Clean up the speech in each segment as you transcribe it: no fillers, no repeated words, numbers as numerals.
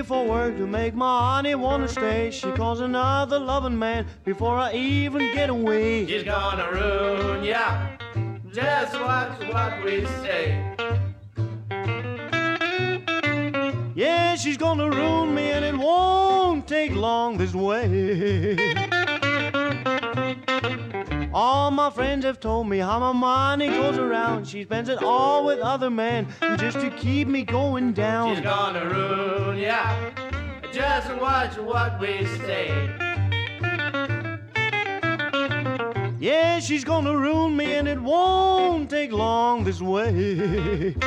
leave for work to make my honey wanna stay. She calls another loving man before I even get away. She's gonna ruin ya, just what we say. Yeah, she's gonna ruin me and it won't take long this way. All my friends have told me how my money goes around. She spends it all with other men just to keep me going down. She's gonna ruin ya, just watch what we say. Yeah, she's gonna ruin me and it won't take long this way.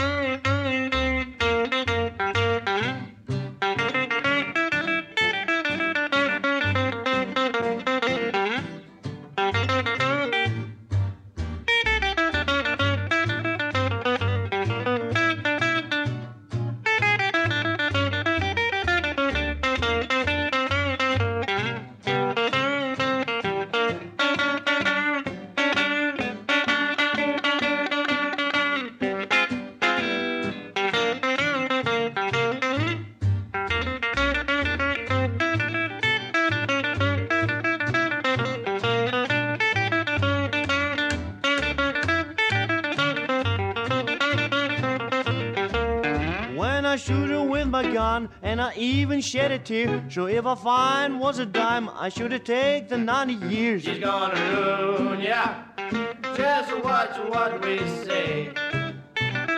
I shoot her with my gun, and I even shed a tear. So if I find was a dime, I should have taken the 90 years. She's gonna ruin ya, just watch what we say.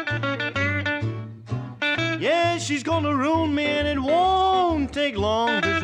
Yeah, she's gonna ruin me, and it won't take long to